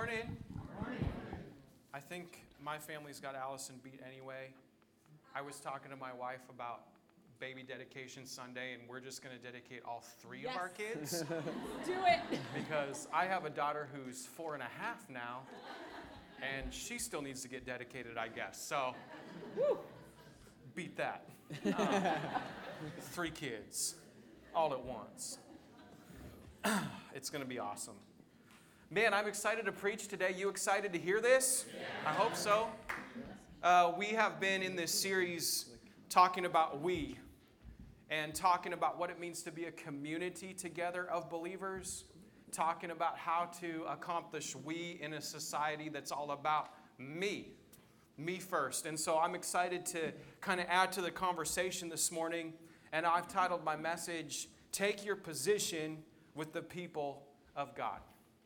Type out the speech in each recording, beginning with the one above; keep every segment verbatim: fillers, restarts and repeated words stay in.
morning. I think my family's got Allison beat anyway. I was talking to my wife about baby dedication Sunday, and we're just going to dedicate all three Yes. of our kids. Do it. Because I have a daughter who's four and a half now, and she still needs to get dedicated, I guess. So, woo, beat that. Um, three kids, all at once. It's going to be awesome. Man, I'm excited to preach today. You excited to hear this? I hope so. Uh, we have been in this series talking about we and talking about what it means to be a community together of believers, talking about how to accomplish we in a society that's all about me, me first. And so I'm excited to kind of add to the conversation this morning, and I've titled my message, Take Your Position with the People of God.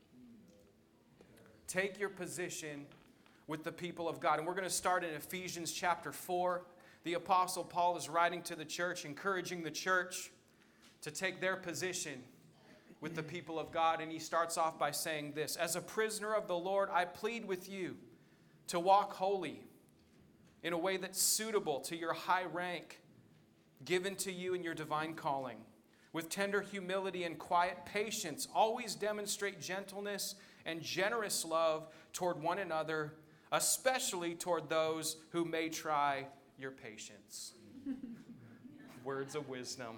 Take your position with the people of God. And we're going to start in Ephesians chapter four. The Apostle Paul is writing to the church, encouraging the church to take their position with the people of God. And he starts off by saying this, As a prisoner of the Lord, I plead with you to walk holy in a way that's suitable to your high rank given to you in your divine calling. With tender humility and quiet patience, always demonstrate gentleness and generous love toward one another, especially toward those who may try your patience. Words of wisdom.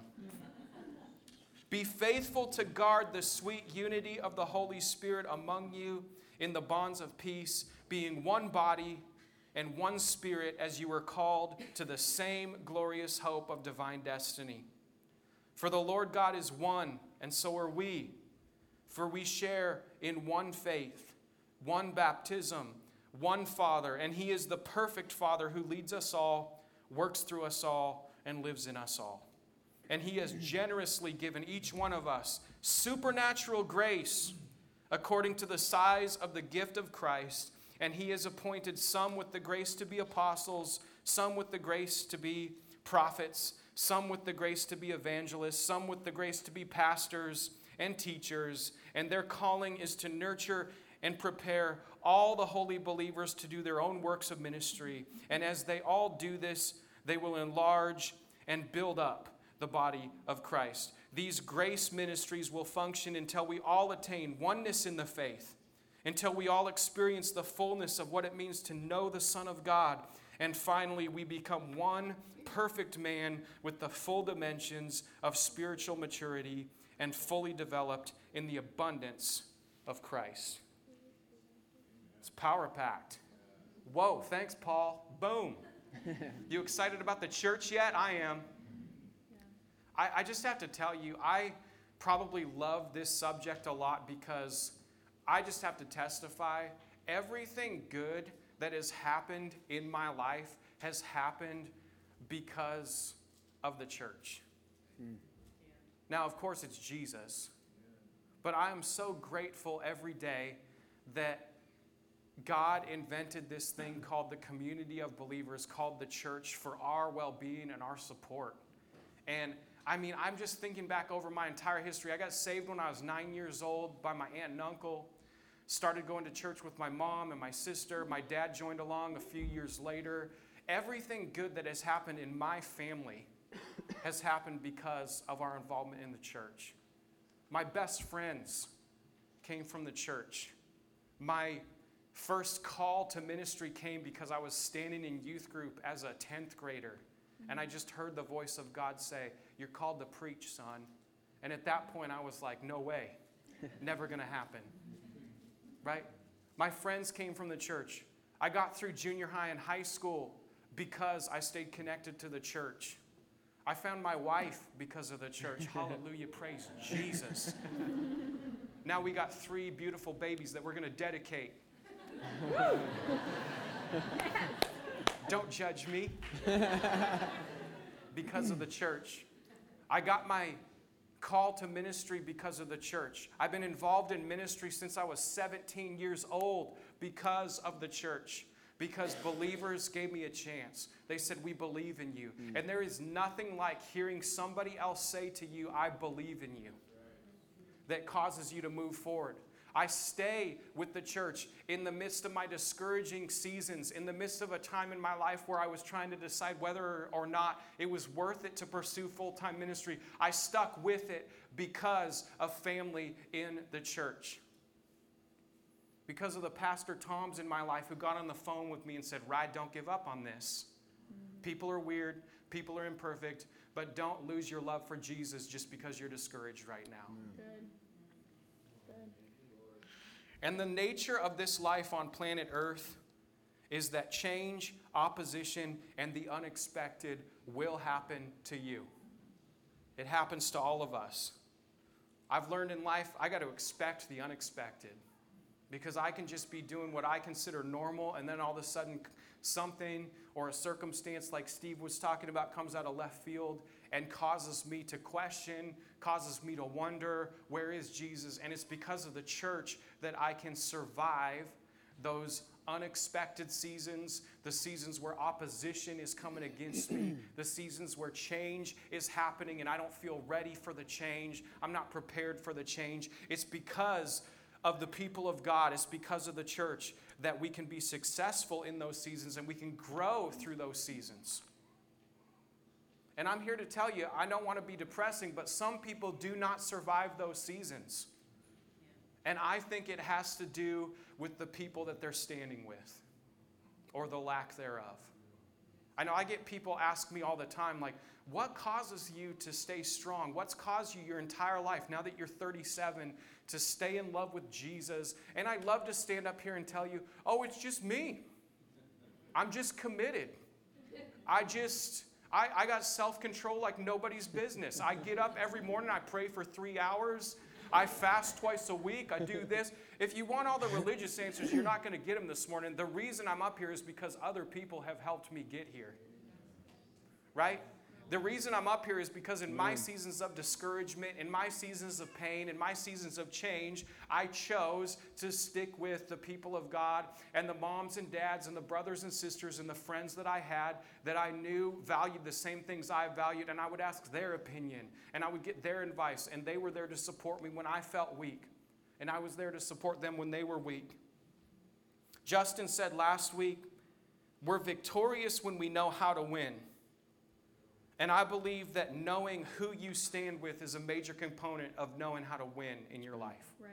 Be faithful to guard the sweet unity of the Holy Spirit among you in the bonds of peace, being one body and one spirit as you were called to the same glorious hope of divine destiny. For the Lord God is one, and so are we. For we share in one faith, one baptism, one Father, and He is the perfect Father who leads us all, works through us all, and lives in us all. And He has generously given each one of us supernatural grace according to the size of the gift of Christ, and He has appointed some with the grace to be apostles, some with the grace to be prophets, some with the grace to be evangelists, some with the grace to be pastors and teachers, and their calling is to nurture and prepare all the holy believers to do their own works of ministry. And as they all do this, they will enlarge and build up the body of Christ. These grace ministries will function until we all attain oneness in the faith, until we all experience the fullness of what it means to know the Son of God. And finally, we become one perfect man with the full dimensions of spiritual maturity and fully developed in the abundance of Christ. It's power-packed. Whoa, thanks, Paul. Boom. You excited about the church yet? I am. I, I just have to tell you, I probably love this subject a lot because I just have to testify, everything good that has happened in my life has happened because of the church. Hmm. Now, of course, it's Jesus, but I am so grateful every day that God invented this thing called the community of believers, called the church, for our well-being and our support. And I mean, I'm just thinking back over my entire history. I got saved when I was nine years old by my aunt and uncle. Started going to church with my mom and my sister. My dad joined along a few years later. Everything good that has happened in my family has happened because of our involvement in the church. My best friends came from the church. My first call to ministry came because I was standing in youth group as a tenth grader, and I just heard the voice of God say, "You're called to preach, son." And at that point, I was like, no way, never going to happen. Right? My friends came from the church. I got through junior high and high school because I stayed connected to the church. I found my wife because of the church. Hallelujah, praise Jesus. Now we got three beautiful babies that we're going to dedicate. Don't judge me. Because of the church. I got my call to ministry because of the church. I've been involved in ministry since I was seventeen years old because of the church. Because believers gave me a chance. They said, "We believe in you." Mm. And there is nothing like hearing somebody else say to you, "I believe in you," that causes you to move forward. I stay with the church in the midst of my discouraging seasons, in the midst of a time in my life where I was trying to decide whether or not it was worth it to pursue full-time ministry. I stuck with it because of family in the church. Because of the Pastor Toms in my life who got on the phone with me and said, Ride, don't give up on this. Mm-hmm. People are weird, people are imperfect, but don't lose your love for Jesus just because you're discouraged right now. Good. Good. And the nature of this life on planet Earth is that change, opposition, and the unexpected will happen to you. It happens to all of us. I've learned in life, I got to expect the unexpected. Because I can just be doing what I consider normal, and then all of a sudden something or a circumstance like Steve was talking about comes out of left field and causes me to question, causes me to wonder, where is Jesus? And it's because of the church that I can survive those unexpected seasons, the seasons where opposition is coming against me, the seasons where change is happening and I don't feel ready for the change. I'm not prepared for the change. It's because of the people of God, it's because of the church that we can be successful in those seasons and we can grow through those seasons. And I'm here to tell you, I don't want to be depressing, but some people do not survive those seasons. And I think it has to do with the people that they're standing with or the lack thereof. I know I get people ask me all the time, like, what causes you to stay strong? What's caused you your entire life, now that you're thirty-seven, to stay in love with Jesus? And I love to stand up here and tell you, oh, it's just me. I'm just committed. I just, I, I got self-control like nobody's business. I get up every morning, I pray for three hours. I fast twice a week. I do this. If you want all the religious answers, you're not going to get them this morning. The reason I'm up here is because other people have helped me get here. Right? The reason I'm up here is because in my seasons of discouragement, in my seasons of pain, in my seasons of change, I chose to stick with the people of God and the moms and dads and the brothers and sisters and the friends that I had that I knew valued the same things I valued, and I would ask their opinion and I would get their advice, and they were there to support me when I felt weak, and I was there to support them when they were weak. Justin said last week, we're victorious when we know how to win. And I believe that knowing who you stand with is a major component of knowing how to win in your life. Right.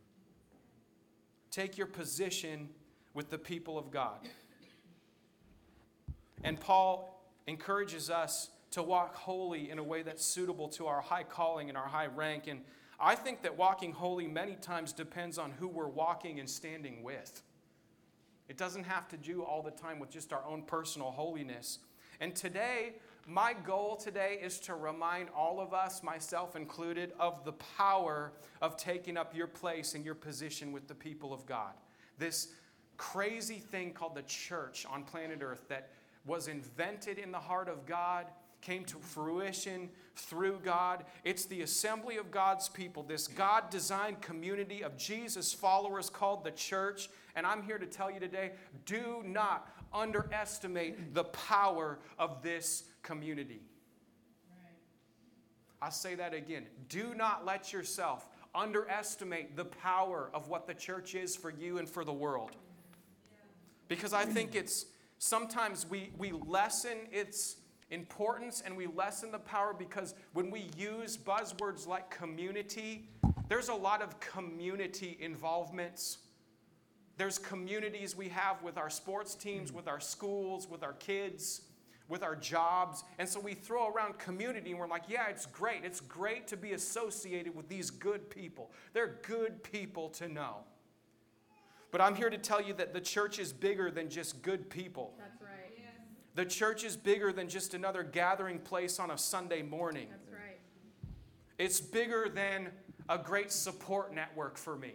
Take your position with the people of God. And Paul encourages us to walk holy in a way that's suitable to our high calling and our high rank. And I think that walking holy many times depends on who we're walking and standing with. It doesn't have to do all the time with just our own personal holiness. And today, my goal today is to remind all of us, myself included, of the power of taking up your place and your position with the people of God. This crazy thing called the church on planet Earth that was invented in the heart of God, came to fruition through God. It's the assembly of God's people, this God-designed community of Jesus followers called the church. And I'm here to tell you today, do not underestimate the power of this community. Right. I'll say that again. Do not let yourself underestimate the power of what the church is for you and for the world. Because I think it's sometimes we, we lessen its importance and we lessen the power because when we use buzzwords like community, there's a lot of community involvements. There's communities we have with our sports teams, with our schools, with our kids, with our jobs. And so we throw around community and we're like, yeah, it's great. It's great to be associated with these good people. They're good people to know. But I'm here to tell you that the church is bigger than just good people. That's right. Yes. The church is bigger than just another gathering place on a Sunday morning. That's right. It's bigger than a great support network for me.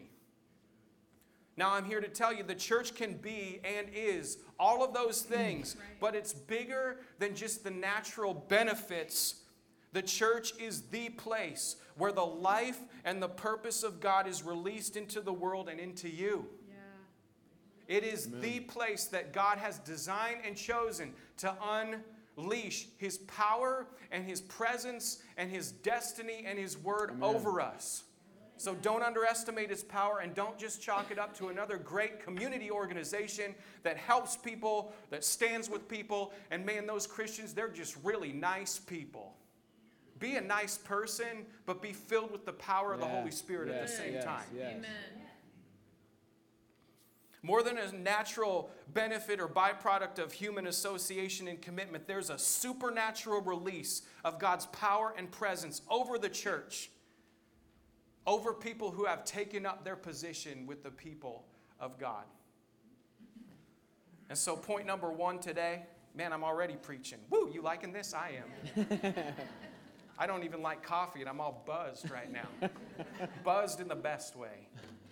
Now, I'm here to tell you the church can be and is all of those things, right. But it's bigger than just the natural benefits. The church is the place where the life and the purpose of God is released into the world and into you. Yeah. It is Amen. The place that God has designed and chosen to unleash His power and His presence and His destiny and His word Amen. Over us. So don't underestimate its power, and don't just chalk it up to another great community organization that helps people, that stands with people. And man, those Christians, they're just really nice people. Be a nice person, but be filled with the power of the Yeah. Holy Spirit at the Yes, same yes, time. yes. Amen. More than a natural benefit or byproduct of human association and commitment, there's a supernatural release of God's power and presence over the church, over people who have taken up their position with the people of God. And so point number one today, man, I'm already preaching. Woo, you liking this? I am. I don't even like coffee, and I'm all buzzed right now. Buzzed in the best way.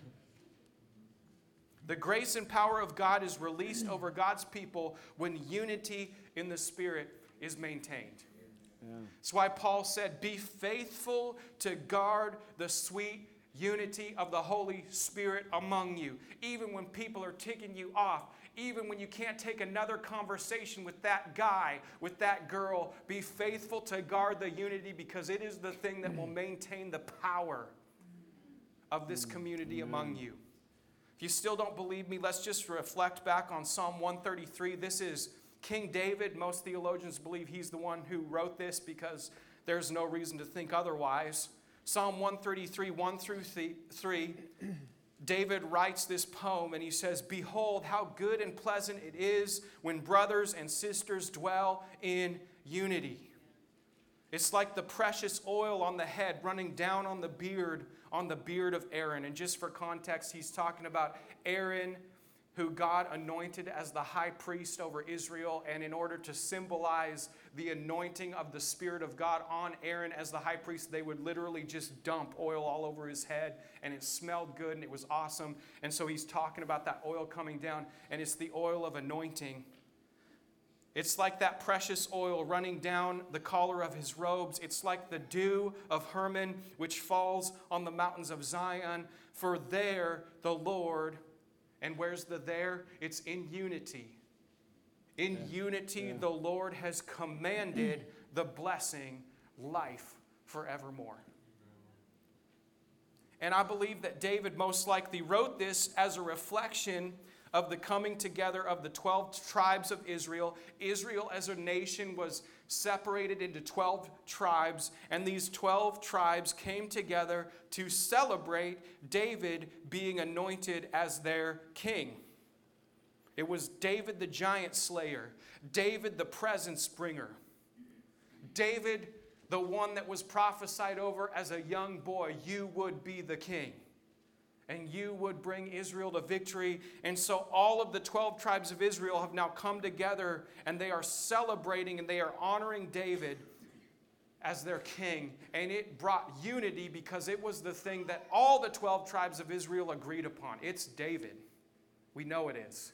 The grace and power of God is released over God's people when unity in the Spirit is maintained. Yeah. That's why Paul said, be faithful to guard the sweet unity of the Holy Spirit among you. Even when people are ticking you off, even when you can't take another conversation with that guy, with that girl, be faithful to guard the unity, because it is the thing that will maintain the power of this community among you. If you still don't believe me, let's just reflect back on Psalm one thirty-three. This is King David. Most theologians believe he's the one who wrote this because there's no reason to think otherwise. Psalm one thirty-three, one through three, David writes this poem, and he says, behold, how good and pleasant it is when brothers and sisters dwell in unity. It's like the precious oil on the head running down on the beard, on the beard of Aaron. And just for context, he's talking about Aaron, who God anointed as the high priest over Israel. And in order to symbolize the anointing of the Spirit of God on Aaron as the high priest, they would literally just dump oil all over his head. And it smelled good and it was awesome. And so he's talking about that oil coming down. And it's the oil of anointing. It's like that precious oil running down the collar of his robes. It's like the dew of Hermon, which falls on the mountains of Zion. For there the Lord, and where's the there? It's in unity. In Yeah. unity, Yeah. the Lord has commanded the blessing, life forevermore. And I believe that David most likely wrote this as a reflection of the coming together of the twelve tribes of Israel. Israel as a nation was separated into twelve tribes, and these twelve tribes came together to celebrate David being anointed as their king. It was David the giant slayer, David the presence bringer, David the one that was prophesied over as a young boy, you would be the king. And you would bring Israel to victory. And so all of the twelve tribes of Israel have now come together, and they are celebrating and they are honoring David as their king. And it brought unity because it was the thing that all the twelve tribes of Israel agreed upon. It's David. We know it is.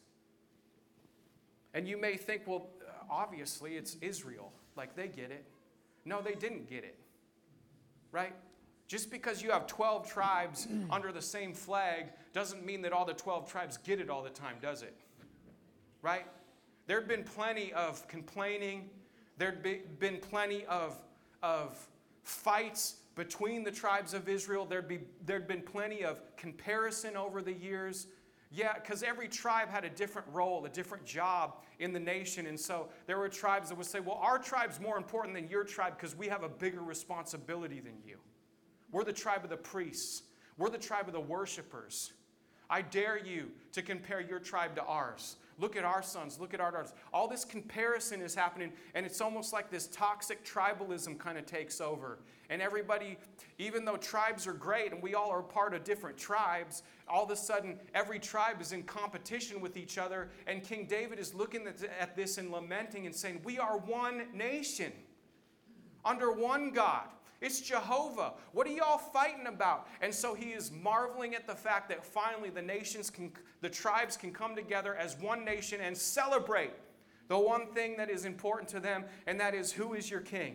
And you may think, well, obviously it's Israel. Like they get it. No, they didn't get it. Right? Just because you have twelve tribes under the same flag doesn't mean that all the twelve tribes get it all the time, does it? Right? There had been plenty of complaining. There'd be, been plenty of, of fights between the tribes of Israel. There'd, be, there'd been plenty of comparison over the years. Yeah, because every tribe had a different role, a different job in the nation. And so there were tribes that would say, well, our tribe's more important than your tribe because we have a bigger responsibility than you. We're the tribe of the priests. We're the tribe of the worshipers. I dare you to compare your tribe to ours. Look at our sons. Look at our daughters. All this comparison is happening, and it's almost like this toxic tribalism kind of takes over. And everybody, even though tribes are great and we all are part of different tribes, all of a sudden every tribe is in competition with each other. And King David is looking at this and lamenting and saying, we are one nation under one God. It's Jehovah. What are y'all fighting about? And so he is marveling at the fact that finally the nations can, the tribes can come together as one nation and celebrate the one thing that is important to them, and that is, who is your king?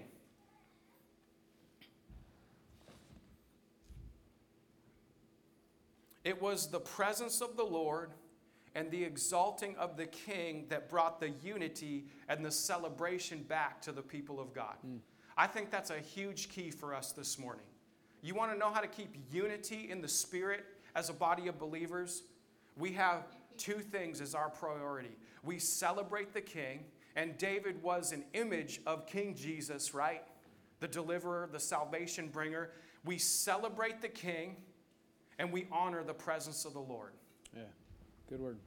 It was the presence of the Lord and the exalting of the king that brought the unity and the celebration back to the people of God. Mm. I think that's a huge key for us this morning. You want to know how to keep unity in the Spirit as a body of believers? We have two things as our priority. We celebrate the King, and David was an image of King Jesus, right? The deliverer, the salvation bringer. We celebrate the King, and we honor the presence of the Lord. Yeah, good word.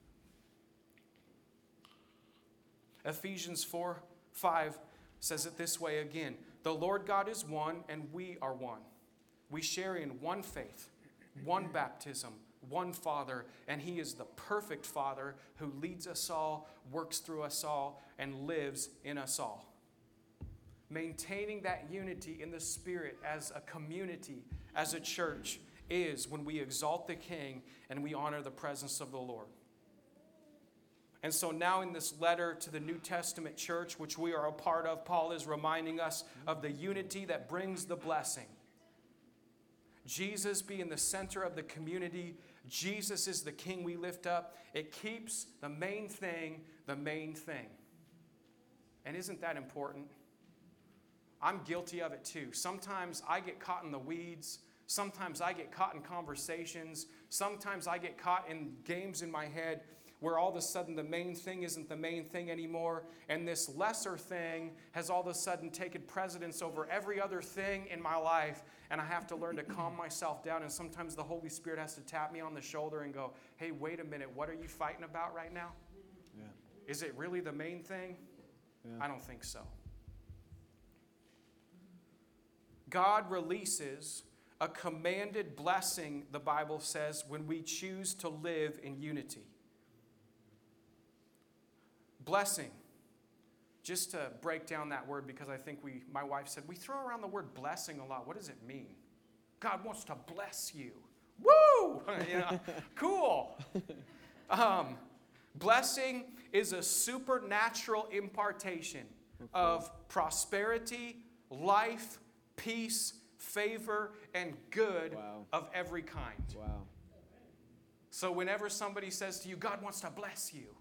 Ephesians four five says it this way again. The Lord God is one, and we are one. We share in one faith, one baptism, one Father, and He is the perfect Father who leads us all, works through us all, and lives in us all. Maintaining that unity in the Spirit as a community, as a church, is when we exalt the King and we honor the presence of the Lord. And so now in this letter to the New Testament church, which we are a part of, Paul is reminding us of the unity that brings the blessing. Jesus being the center of the community, Jesus is the King we lift up. It keeps the main thing the main thing. And isn't that important? I'm guilty of it too. Sometimes I get caught in the weeds. Sometimes I get caught in conversations. Sometimes I get caught in games in my head where all of a sudden the main thing isn't the main thing anymore, and this lesser thing has all of a sudden taken precedence over every other thing in my life, and I have to learn to calm myself down, and sometimes the Holy Spirit has to tap me on the shoulder and go, hey, wait a minute, what are you fighting about right now? Yeah. Is it really the main thing? Yeah. I don't think so. God releases a commanded blessing, the Bible says, when we choose to live in unity. Blessing. Just to break down that word, because I think we, my wife said, we throw around the word blessing a lot. What does it mean? God wants to bless you. Woo! You know, cool. Um, blessing is a supernatural impartation okay. of prosperity, life, peace, favor, and good wow. of every kind. Wow. So whenever somebody says to you, God wants to bless you,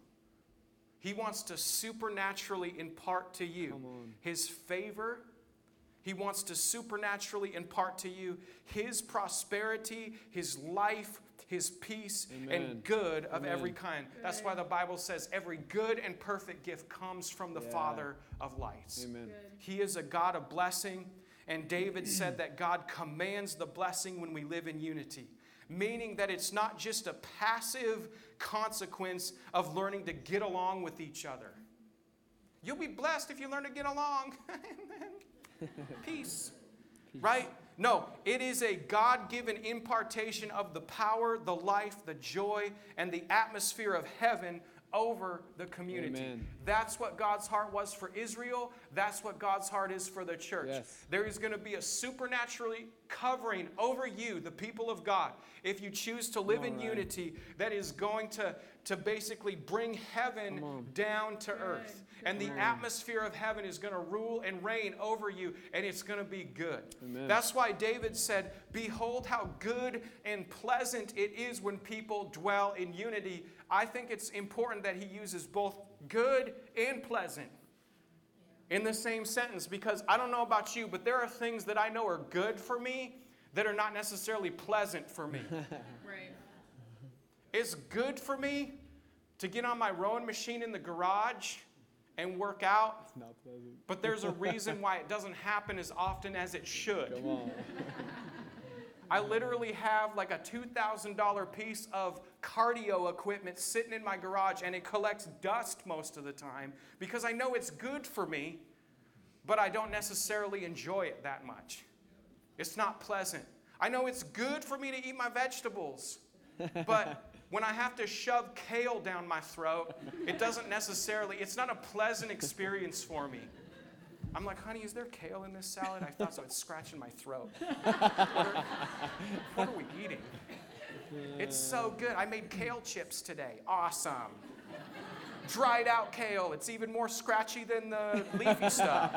He wants to supernaturally impart to you His favor. He wants to supernaturally impart to you His prosperity, His life, His peace, Amen. and good of Amen. every kind. That's why the Bible says every good and perfect gift comes from the Yeah. Father of lights. Amen. Good. He is a God of blessing, and David said that God commands the blessing when we live in unity. Meaning that it's not just a passive consequence of learning to get along with each other. You'll be blessed if you learn to get along. Peace. Peace. Right? No, it is a God-given impartation of the power, the life, the joy, and the atmosphere of heaven over the community. Amen. That's what God's heart was for Israel. That's what God's heart is for the church. Yes. There is going to be a supernaturally covering over you, the people of God, if you choose to live All in right. unity, that is going to, to basically bring heaven Come on. down to Good. earth. And the Amen. atmosphere of heaven is going to rule and reign over you, and it's going to be good. Amen. That's why David said, behold how good and pleasant it is when people dwell in unity. I think it's important that he uses both good and pleasant in the same sentence, because I don't know about you, but there are things that I know are good for me that are not necessarily pleasant for me. Right. It's good for me to get on my rowing machine in the garage and work out, It's not pleasant. but there's a reason why it doesn't happen as often as it should. Come on. I literally have like a two thousand dollars piece of cardio equipment sitting in my garage, and it collects dust most of the time because I know it's good for me, but I don't necessarily enjoy it that much. It's not pleasant. I know it's good for me to eat my vegetables, but when I have to shove kale down my throat, it doesn't necessarily, it's not a pleasant experience for me. I'm like, honey, is there kale in this salad? I thought so. It's scratching my throat. What are, what are we eating? It's so good. I made kale chips today. Awesome. Dried out kale. It's even more scratchy than the leafy stuff.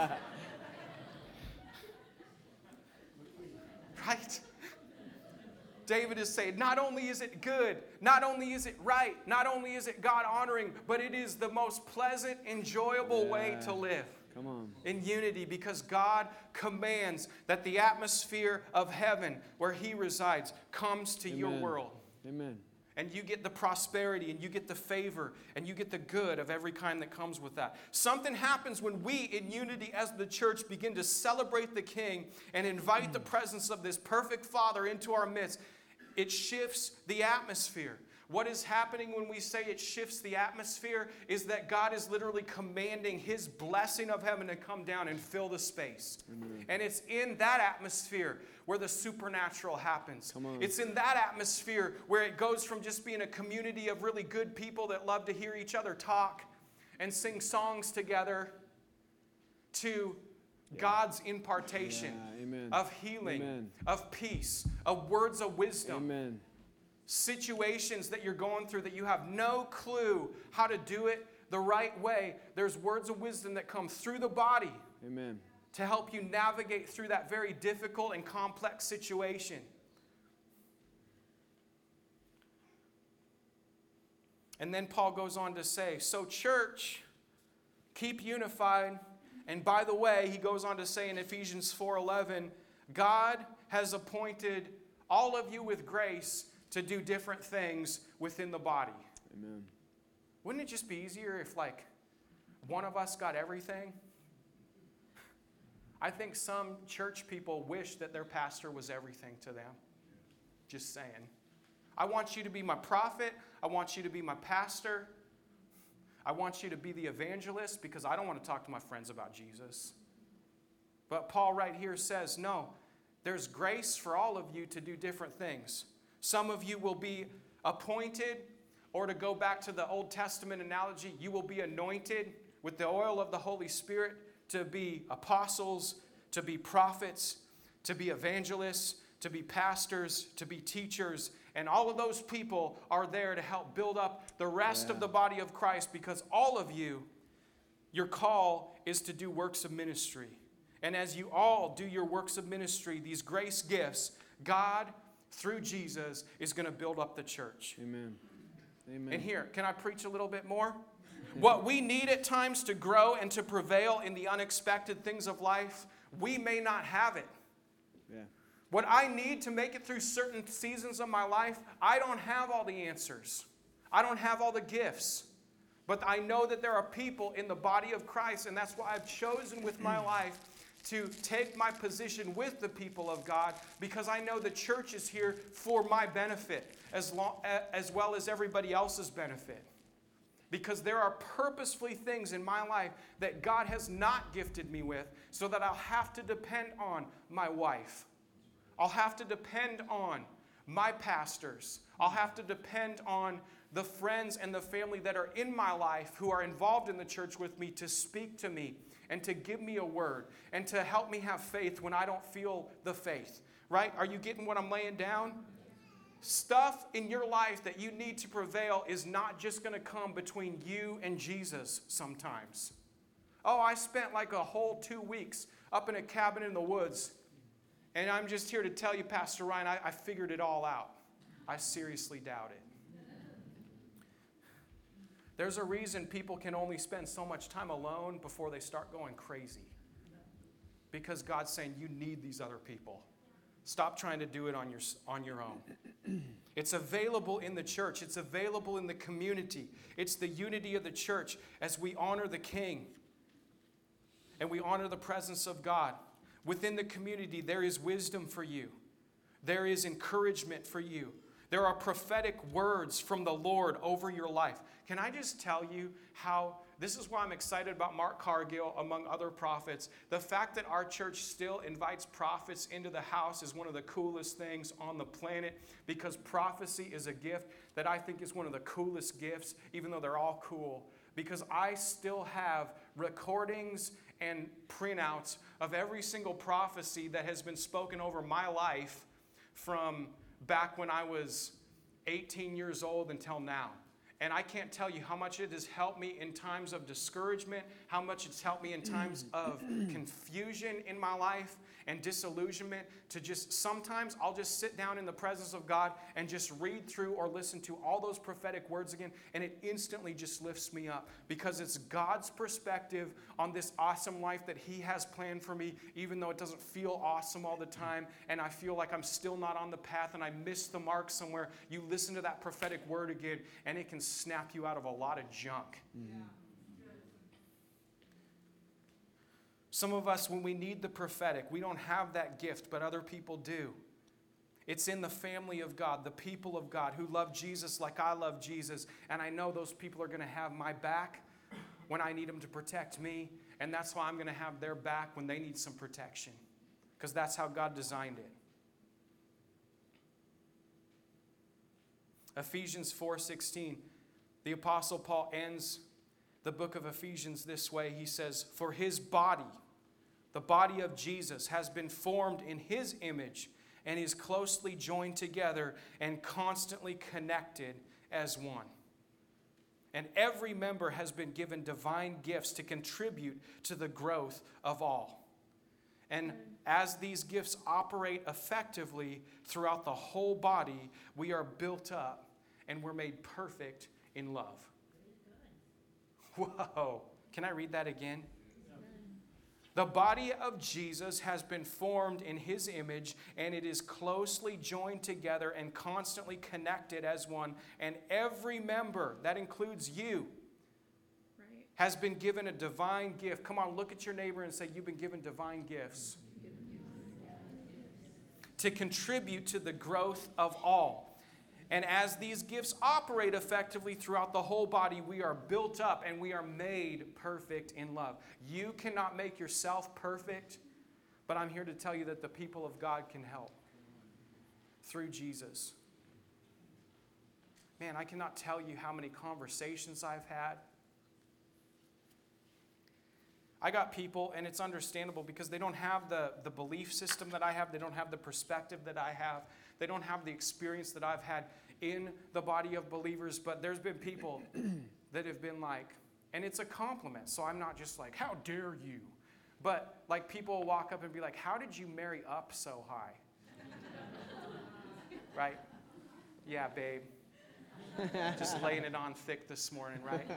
Right? David is saying, not only is it good, not only is it right, not only is it God honoring, but it is the most pleasant, enjoyable Yeah. way to live. Come on. In unity, because God commands that the atmosphere of heaven where He resides comes to your Amen. world. Amen. And you get the prosperity and you get the favor and you get the good of every kind that comes with that. Something happens when we in unity as the church begin to celebrate the King and invite the presence of this perfect Father into our midst. It shifts the atmosphere. What is happening when we say it shifts the atmosphere is that God is literally commanding His blessing of heaven to come down and fill the space. Amen. And it's in that atmosphere where the supernatural happens. Come on. It's in that atmosphere where it goes from just being a community of really good people that love to hear each other talk and sing songs together to yeah. God's impartation yeah. Amen. of healing, Amen. of peace, of words of wisdom. Amen. Situations that you're going through that you have no clue how to do it the right way. There's words of wisdom that come through the body. Amen. To help you navigate through that very difficult and complex situation. And then Paul goes on to say, so church, keep unified. And by the way, he goes on to say in Ephesians four eleven, God has appointed all of you with grace to do different things within the body. Amen. Wouldn't it just be easier if, like, one of us got everything? I think some church people wish that their pastor was everything to them. Just saying. I want you to be my prophet. I want you to be my pastor. I want you to be the evangelist because I don't want to talk to my friends about Jesus. But Paul right here says, no, there's grace for all of you to do different things. Some of you will be appointed, or to go back to the Old Testament analogy, you will be anointed with the oil of the Holy Spirit to be apostles, to be prophets, to be evangelists, to be pastors, to be teachers. And all of those people are there to help build up the rest yeah. of the body of Christ, because all of you, your call is to do works of ministry. And as you all do your works of ministry, these grace gifts, God, through Jesus, is going to build up the church. Amen. Amen. And here, can I preach a little bit more? What we need at times to grow and to prevail in the unexpected things of life, we may not have it. Yeah. What I need to make it through certain seasons of my life, I don't have all the answers. I don't have all the gifts. But I know that there are people in the body of Christ, and that's why I've chosen with my life to take my position with the people of God, because I know the church is here for my benefit as, long, as well as everybody else's benefit. Because there are purposefully things in my life that God has not gifted me with, so that I'll have to depend on my wife. I'll have to depend on my pastors. I'll have to depend on the friends and the family that are in my life who are involved in the church with me to speak to me and to give me a word and to help me have faith when I don't feel the faith. Right? Are you getting what I'm laying down? Stuff in your life that you need to prevail is not just going to come between you and Jesus sometimes. Oh, I spent like a whole two weeks up in a cabin in the woods, and I'm just here to tell you, Pastor Ryan, I, I figured it all out. I seriously doubt it. There's a reason people can only spend so much time alone before they start going crazy. Because God's saying you need these other people. Stop trying to do it on your, on your own. It's available in the church. It's available in the community. It's the unity of the church as we honor the King and we honor the presence of God. Within the community, there is wisdom for you. There is encouragement for you. There are prophetic words from the Lord over your life. Can I just tell you how, this is why I'm excited about Mark Cargill, among other prophets. The fact that our church still invites prophets into the house is one of the coolest things on the planet, because prophecy is a gift that I think is one of the coolest gifts, even though they're all cool, because I still have recordings and printouts of every single prophecy that has been spoken over my life from back when I was eighteen years old until now. And I can't tell you how much it has helped me in times of discouragement, how much it's helped me in times of confusion in my life and disillusionment, to just sometimes I'll just sit down in the presence of God and just read through or listen to all those prophetic words again, and it instantly just lifts me up because it's God's perspective on this awesome life that He has planned for me, even though it doesn't feel awesome all the time and I feel like I'm still not on the path and I missed the mark somewhere. You listen to that prophetic word again and it can snap you out of a lot of junk. Mm-hmm. Some of us, when we need the prophetic, we don't have that gift, but other people do. It's in the family of God, the people of God who love Jesus like I love Jesus. And I know those people are going to have my back when I need them to protect me. And that's why I'm going to have their back when they need some protection. Because that's how God designed it. Ephesians four sixteen, the Apostle Paul ends the book of Ephesians this way. He says, for His body, the body of Jesus, has been formed in His image and is closely joined together and constantly connected as one. And every member has been given divine gifts to contribute to the growth of all. And as these gifts operate effectively throughout the whole body, we are built up and we're made perfect in love. Whoa. Can I read that again? The body of Jesus has been formed in His image, and it is closely joined together and constantly connected as one. And every member, that includes you, right, has been given a divine gift. Come on, look at your neighbor and say, you've been given divine gifts to contribute to the growth of all. And as these gifts operate effectively throughout the whole body, we are built up and we are made perfect in love. You cannot make yourself perfect, but I'm here to tell you that the people of God can help through Jesus. Man, I cannot tell you how many conversations I've had. I got people, and it's understandable because they don't have the, the belief system that I have. They don't have the perspective that I have. They don't have the experience that I've had in the body of believers. But there's been people that have been like, and it's a compliment. So I'm not just like, how dare you? But like people will walk up and be like, how did you marry up so high? Right? Yeah, babe. Just laying it on thick this morning, right?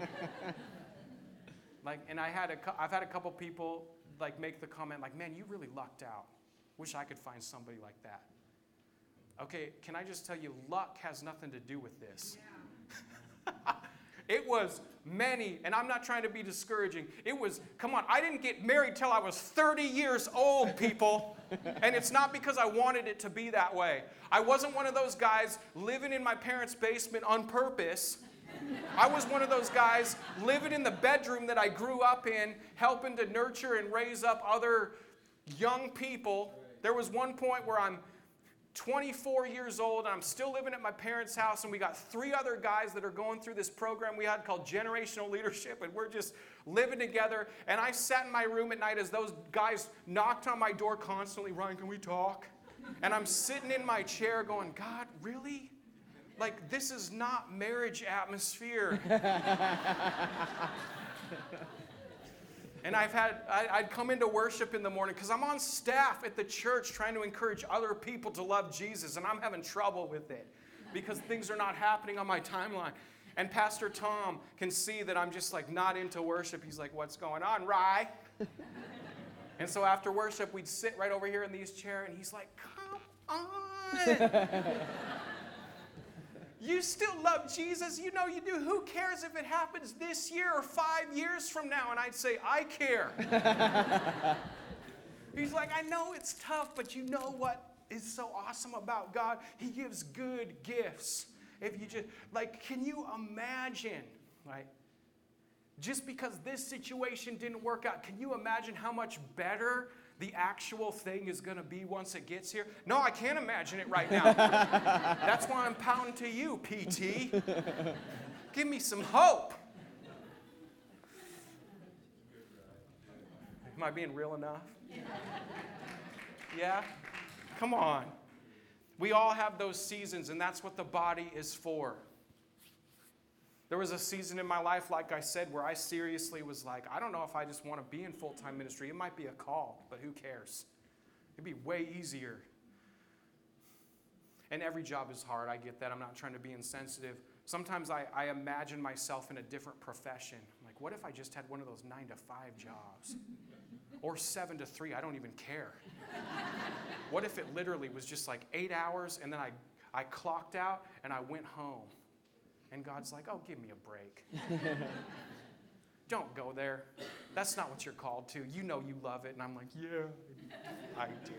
Like, and I had a, I've had a couple people like make the comment like, man, you really lucked out. Wish I could find somebody like that. Okay, can I just tell you, luck has nothing to do with this. Yeah. It was many, and I'm not trying to be discouraging. It was, come on, I didn't get married till I was thirty years old, people. And it's not because I wanted it to be that way. I wasn't one of those guys living in my parents' basement on purpose. I was one of those guys living in the bedroom that I grew up in, helping to nurture and raise up other young people. There was one point where I'm twenty-four years old and I'm still living at my parents' house, and we got three other guys that are going through this program we had called Generational Leadership, and we're just living together. And I sat in my room at night as those guys knocked on my door constantly, Ryan, can we talk? And I'm sitting in my chair going, God, really? Like, this is not marriage atmosphere. And I've had, I, I'd come into worship in the morning because I'm on staff at the church trying to encourage other people to love Jesus, and I'm having trouble with it because things are not happening on my timeline. And Pastor Tom can see that I'm just like not into worship. He's like, what's going on, Rye? And so after worship, we'd sit right over here in these chairs, and he's like, come on. You still love Jesus? You know you do. Who cares if it happens this year or five years from now? And I'd say, I care. He's like, I know it's tough, but you know what is so awesome about God? He gives good gifts. If you just, like, can you imagine, right? Just because this situation didn't work out, can you imagine how much better the actual thing is going to be once it gets here? No, I can't imagine it right now. That's why I'm pounding to you, P T. Give me some hope. Am I being real enough? Yeah? Come on. We all have those seasons, and that's what the body is for. There was a season in my life, like I said, where I seriously was like, I don't know if I just want to be in full-time ministry. It might be a call, but who cares? It'd be way easier. And every job is hard. I get that. I'm not trying to be insensitive. Sometimes I, I imagine myself in a different profession. I'm like, what if I just had one of those nine to five jobs? Or seven to three? I don't even care. What if it literally was just like eight hours and then I, I clocked out and I went home? And God's like, oh, give me a break. Don't go there. That's not what you're called to. You know you love it. And I'm like, yeah, I do.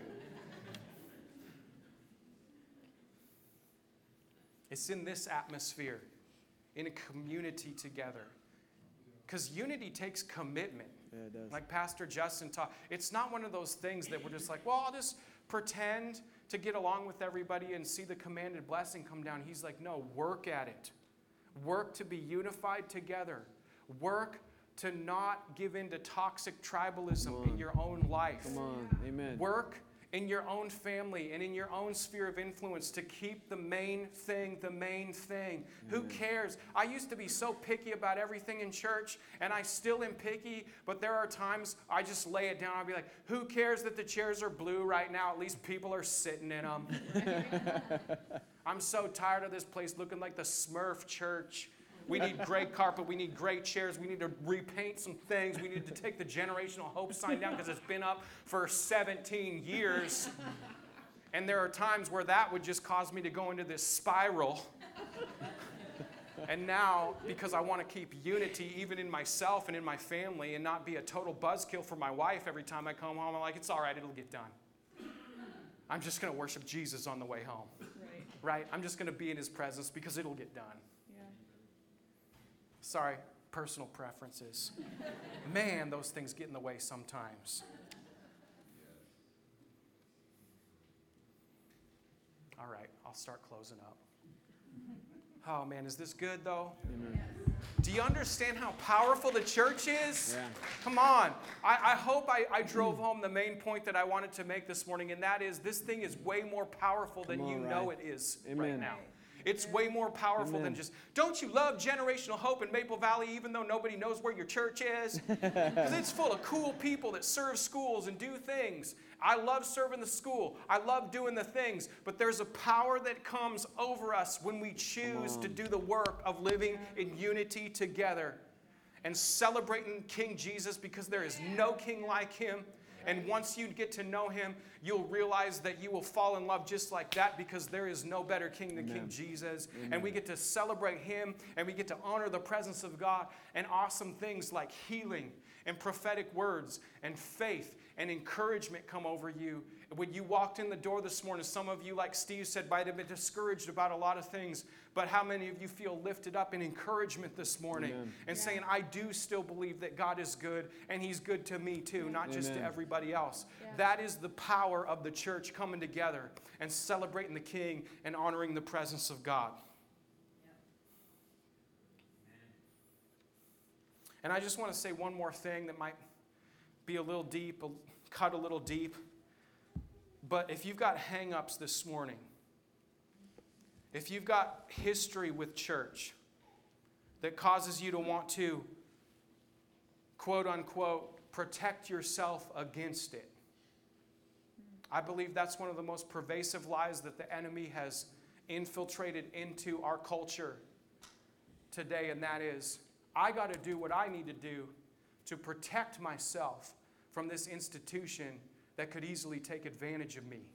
It's in this atmosphere, in a community together. Because unity takes commitment. Yeah, it does. Like Pastor Justin taught. It's not one of those things that we're just like, well, I'll just pretend to get along with everybody and see the commanded blessing come down. He's like, no, work at it. Work to be unified together. Work to not give in to toxic tribalism in your own life. Come on. Amen. Work in your own family and in your own sphere of influence to keep the main thing the main thing. Who cares? I used to be so picky about everything in church, and I still am picky, but there are times I just lay it down. I'll be like, who cares that the chairs are blue right now? At least people are sitting in them. I'm so tired of this place looking like the Smurf church. We need gray carpet. We need gray chairs. We need to repaint some things. We need to take the generational hope sign down because it's been up for seventeen years. And there are times where that would just cause me to go into this spiral. And now, because I want to keep unity even in myself and in my family and not be a total buzzkill for my wife every time I come home, I'm like, it's all right, it'll get done. I'm just going to worship Jesus on the way home. Right. Right? I'm just going to be in his presence because it'll get done. Yeah. Sorry, personal preferences. Man, those things get in the way sometimes. All right, I'll start closing up. Oh man, is this good though? Amen. Do you understand how powerful the church is? Yeah. Come on. I, I hope I, I drove home the main point that I wanted to make this morning, and that is this thing is way more powerful than Come on, you know Ryan. it is right Amen. now. It's way more powerful Amen. than just, don't you love Generational Hope in Maple Valley even though nobody knows where your church is? Because it's full of cool people that serve schools and do things. I love serving the school. I love doing the things. But there's a power that comes over us when we choose to do the work of living in unity together and celebrating King Jesus, because there is no king like him. And once you get to know him, you'll realize that you will fall in love just like that, because there is no better king than King Jesus. Amen. And we get to celebrate him, and we get to honor the presence of God, and awesome things like healing and prophetic words and faith and encouragement come over you. When you walked in the door this morning, some of you, like Steve said, might have been discouraged about a lot of things, but how many of you feel lifted up in encouragement this morning? Amen. And Yeah. saying, I do still believe that God is good, and he's good to me too, not just to Amen. everybody else. Yeah. That is the power of the church coming together and celebrating the King and honoring the presence of God. And I just want to say one more thing that might be a little deep, cut a little deep. But if you've got hang-ups this morning, if you've got history with church that causes you to want to, quote unquote, protect yourself against it, I believe that's one of the most pervasive lies that the enemy has infiltrated into our culture today, and that is, I got to do what I need to do to protect myself from this institution that could easily take advantage of me.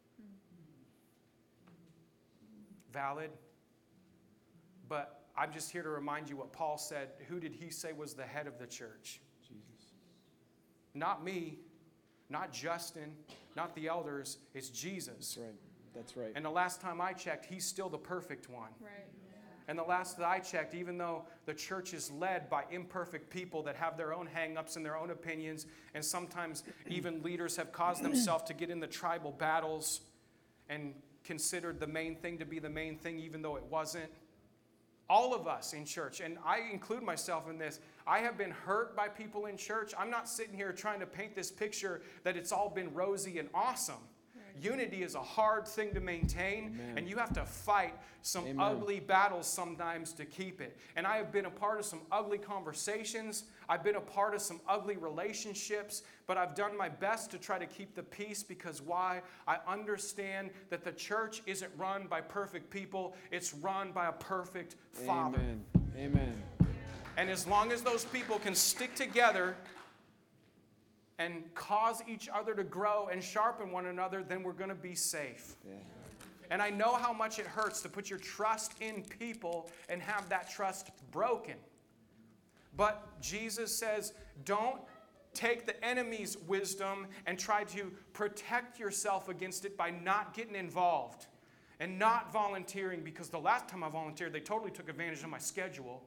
Valid. But I'm just here to remind you what Paul said. Who did he say was the head of the church? Jesus. Not me, not Justin, not the elders. It's Jesus. That's right. That's right. And the last time I checked, he's still the perfect one. Right. And the last that I checked, even though the church is led by imperfect people that have their own hang-ups and their own opinions, and sometimes even leaders have caused themselves to get in the tribal battles and considered the main thing to be the main thing, even though it wasn't. All of us in church, and I include myself in this, I have been hurt by people in church. I'm not sitting here trying to paint this picture that it's all been rosy and awesome. unity is a hard thing to maintain, Amen. and you have to fight some Amen. ugly battles sometimes to keep it. And I have been a part of some ugly conversations. I've been a part of some ugly relationships, but I've done my best to try to keep the peace because why? I understand that the church isn't run by perfect people. It's run by a perfect Father. Amen. Amen. And as long as those people can stick together and cause each other to grow and sharpen one another, then we're going to be safe. Yeah. And I know how much it hurts to put your trust in people and have that trust broken. But Jesus says, don't take the enemy's wisdom and try to protect yourself against it by not getting involved and not volunteering, because the last time I volunteered, they totally took advantage of my schedule.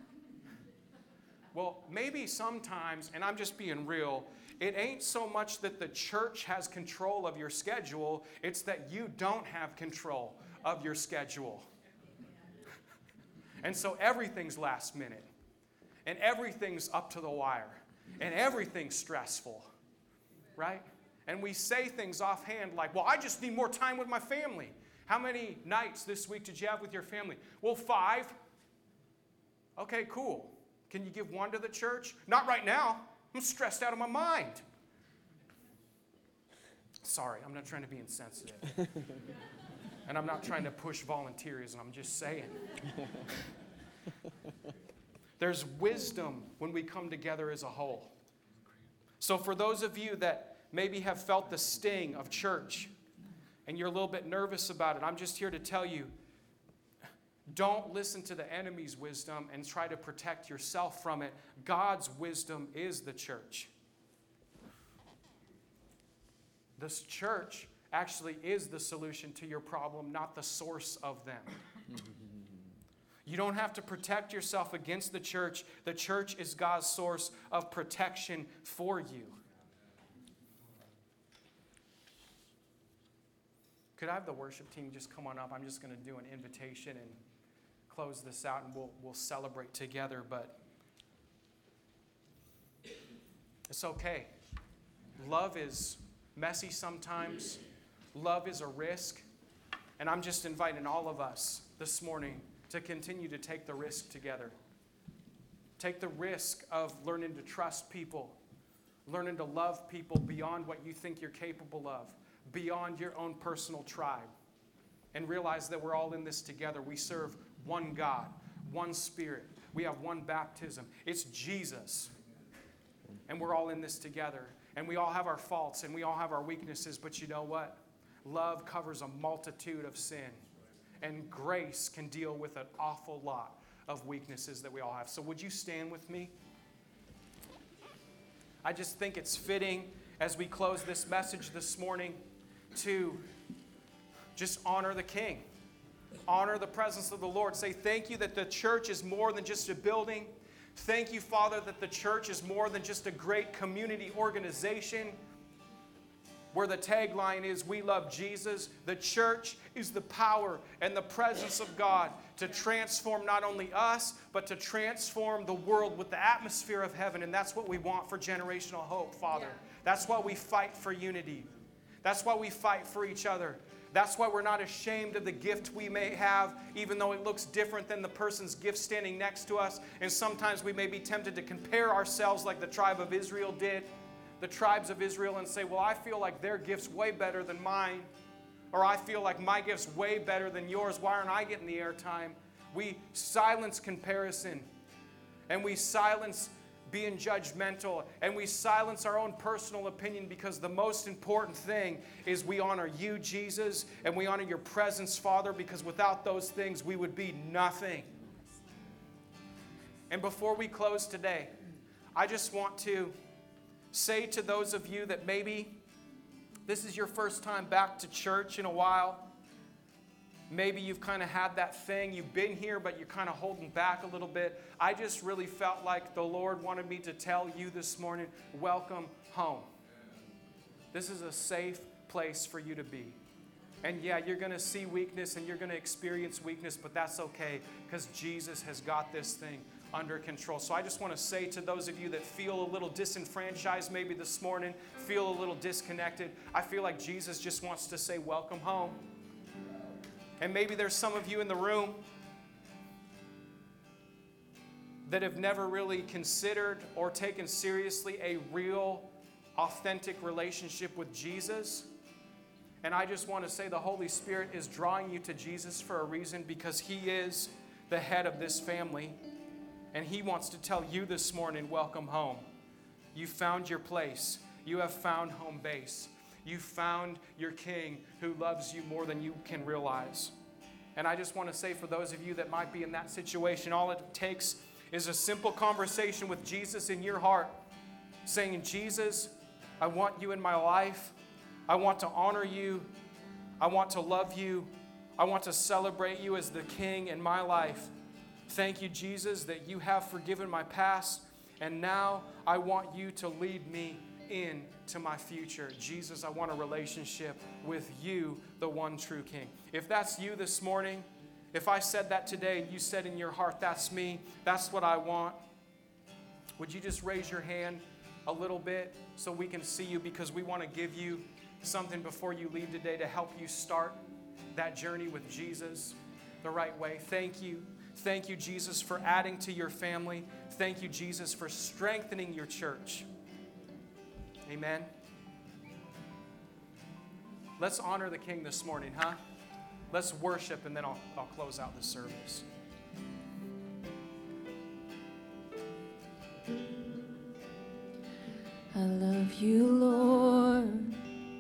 Well, maybe sometimes, and I'm just being real, it ain't so much that the church has control of your schedule, it's that you don't have control of your schedule. And so everything's last minute, and everything's up to the wire, and everything's stressful, right? And we say things offhand like, well, I just need more time with my family. How many nights this week did you have with your family? Well, five. Okay, cool. Can you give one to the church? Not right now. I'm stressed out of my mind. Sorry, I'm not trying to be insensitive. And I'm not trying to push volunteerism. I'm just saying. There's wisdom when we come together as a whole. So for those of you that maybe have felt the sting of church and you're a little bit nervous about it, I'm just here to tell you, don't listen to the enemy's wisdom and try to protect yourself from it. God's wisdom is the church. This church actually is the solution to your problem, not the source of them. You don't have to protect yourself against the church. The church is God's source of protection for you. Could I have the worship team just come on up? I'm just going to do an invitation and close this out, and we'll we'll celebrate together, but it's okay. Love is messy sometimes. Love is a risk. And I'm just inviting all of us this morning to continue to take the risk together. Take the risk of learning to trust people, learning to love people beyond what you think you're capable of, beyond your own personal tribe. And realize that we're all in this together. We serve one God, one Spirit. We have one baptism. It's Jesus. And we're all in this together. And we all have our faults and we all have our weaknesses. But you know what? Love covers a multitude of sin. And grace can deal with an awful lot of weaknesses that we all have. So would you stand with me? I just think it's fitting as we close this message this morning to just honor the King. Honor the presence of the Lord. Say thank you that the church is more than just a building. Thank you, Father, that the church is more than just a great community organization where the tagline is, we love Jesus. The church is the power and the presence of God to transform not only us, but to transform the world with the atmosphere of heaven. And that's what we want for Generational Hope, Father. Yeah. That's why we fight for unity. That's why we fight for each other. That's why we're not ashamed of the gift we may have, even though it looks different than the person's gift standing next to us. And sometimes we may be tempted to compare ourselves like the tribe of Israel did, the tribes of Israel, and say, well, I feel like their gift's way better than mine. Or I feel like my gift's way better than yours. Why aren't I getting the airtime? We silence comparison. And we silence being judgmental, and we silence our own personal opinion, because the most important thing is we honor you, Jesus, and we honor your presence, Father, because without those things we would be nothing. And before we close today, I just want to say to those of you that maybe this is your first time back to church in a while. Maybe you've kind of had that thing. You've been here, but you're kind of holding back a little bit. I just really felt like the Lord wanted me to tell you this morning, welcome home. This is a safe place for you to be. And yeah, you're going to see weakness and you're going to experience weakness, but that's okay because Jesus has got this thing under control. So I just want to say to those of you that feel a little disenfranchised maybe this morning, feel a little disconnected, I feel like Jesus just wants to say, welcome home. And maybe there's some of you in the room that have never really considered or taken seriously a real, authentic relationship with Jesus. And I just want to say the Holy Spirit is drawing you to Jesus for a reason, because He is the head of this family. And He wants to tell you this morning, welcome home. You found your place. You have found home base. You found your King who loves you more than you can realize. And I just want to say, for those of you that might be in that situation, all it takes is a simple conversation with Jesus in your heart, saying, Jesus, I want you in my life. I want to honor you. I want to love you. I want to celebrate you as the King in my life. Thank you, Jesus, that you have forgiven my past, and now I want you to lead me into my future. Jesus, I want a relationship with you, the one true King. If that's you this morning, if I said that today and you said in your heart, that's me, that's what I want, would you just raise your hand a little bit so we can see you, because we want to give you something before you leave today to help you start that journey with Jesus the right way. Thank you. Thank you, Jesus, for adding to your family. Thank you, Jesus, for strengthening your church. Amen. Let's honor the King this morning, huh? Let's worship, and then I'll, I'll close out the service. I love you, Lord.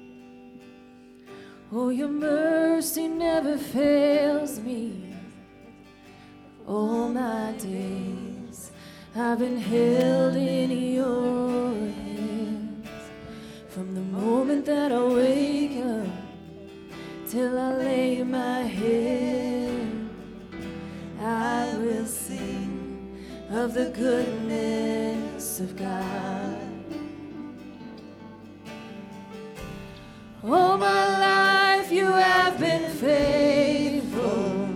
Oh, your mercy never fails me. All my days I've been held in your hands. From the moment that I wake up till I lay my head, I will sing of the goodness of God. All my life you have been faithful.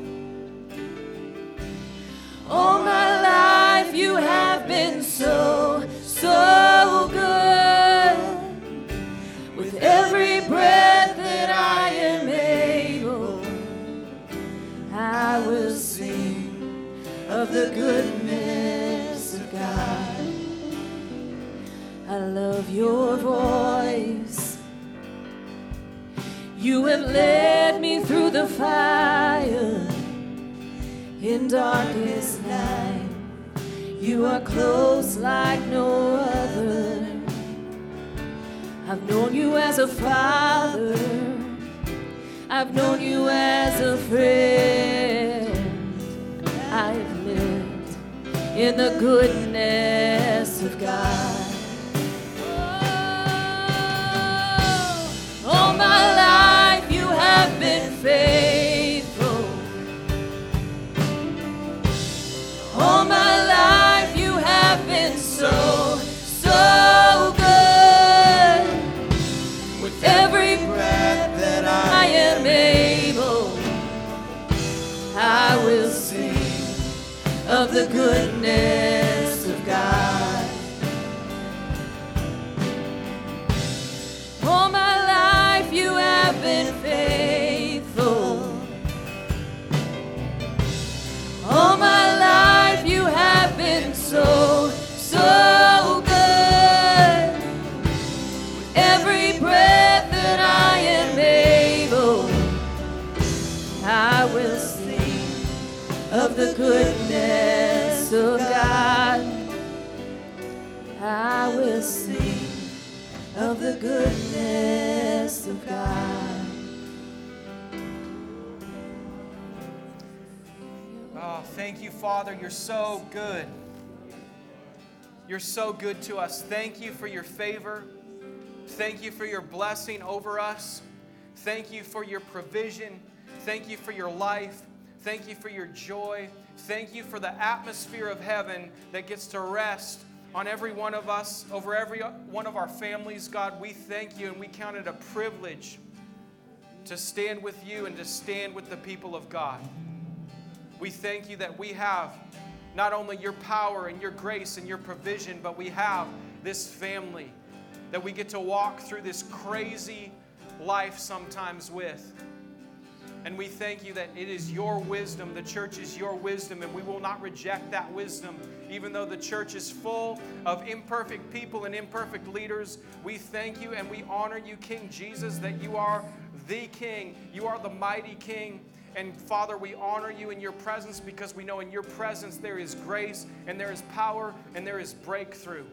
All my life you have been so, so good. With every breath that I am able, I will sing of the goodness of God. I love your voice. You have led me through the fire in darkest night. You are close like no other. I've known you as a father. I've known you as a friend. I've lived in the goodness of God. Oh, all my life you have been faithful. All my life you have been so, so good. With every breath that I am able, I will sing of the goodness of God. All my life you have been faithful. All my life you have been so, so good. With every breath that I am able, I will sing of the goodness of God. I will sing of the goodness of God. Oh, thank you, Father. You're so good. You're so good to us. Thank you for your favor. Thank you for your blessing over us. Thank you for your provision. Thank you for your life. Thank you for your joy. Thank you for the atmosphere of heaven that gets to rest on every one of us, over every one of our families. God, we thank you, and we count it a privilege to stand with you and to stand with the people of God. We thank you that we have not only your power and your grace and your provision, but we have this family that we get to walk through this crazy life sometimes with. And we thank you that it is your wisdom, the church is your wisdom, and we will not reject that wisdom. Even though the church is full of imperfect people and imperfect leaders, we thank you and we honor you, King Jesus, that you are the King. You are the mighty King. And Father, we honor you in your presence because we know in your presence there is grace and there is power and there is breakthrough.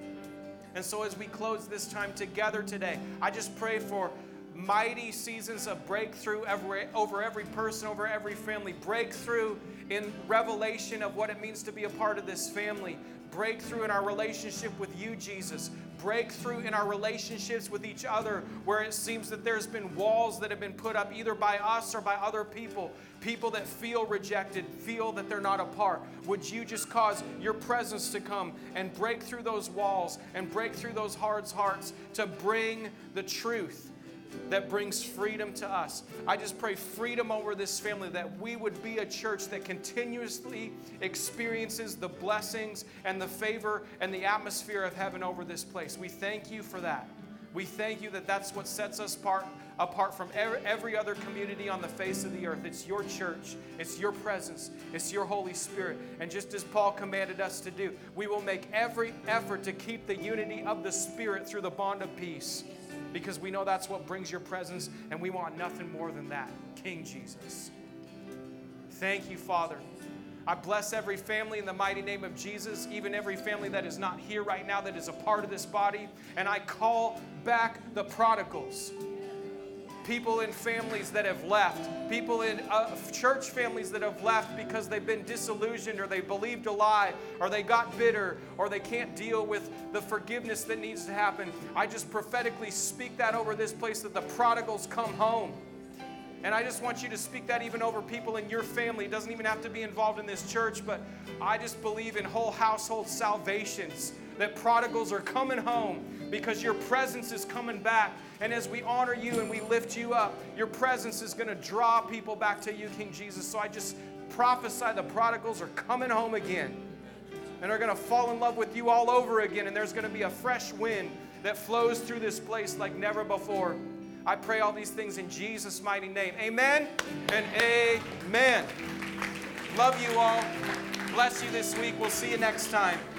And so as we close this time together today, I just pray for mighty seasons of breakthrough every, over every person, over every family. Breakthrough in revelation of what it means to be a part of this family. Breakthrough in our relationship with you, Jesus. Breakthrough in our relationships with each other, where it seems that there's been walls that have been put up either by us or by other people. People that feel rejected, feel that they're not a part. Would you just cause your presence to come and break through those walls and break through those hard hearts to bring the truth that brings freedom to us. I just pray freedom over this family, that we would be a church that continuously experiences the blessings and the favor and the atmosphere of heaven over this place. We thank you for that. We thank you that that's what sets us apart, apart from every other community on the face of the earth. It's your church. It's your presence. It's your Holy Spirit. And just as Paul commanded us to do, we will make every effort to keep the unity of the Spirit through the bond of peace. Because we know that's what brings your presence, and we want nothing more than that. King Jesus. Thank you, Father. I bless every family in the mighty name of Jesus, even every family that is not here right now that is a part of this body. And I call back the prodigals. People in families that have left. People in uh, church families that have left because they've been disillusioned, or they believed a lie, or they got bitter, or they can't deal with the forgiveness that needs to happen. I just prophetically speak that over this place, that the prodigals come home. And I just want you to speak that even over people in your family. It doesn't even have to be involved in this church, but I just believe in whole household salvations, that prodigals are coming home because your presence is coming back. And as we honor you and we lift you up, your presence is going to draw people back to you, King Jesus. So I just prophesy the prodigals are coming home again and are going to fall in love with you all over again. And there's going to be a fresh wind that flows through this place like never before. I pray all these things in Jesus' mighty name. Amen and amen. Love you all. Bless you this week. We'll see you next time.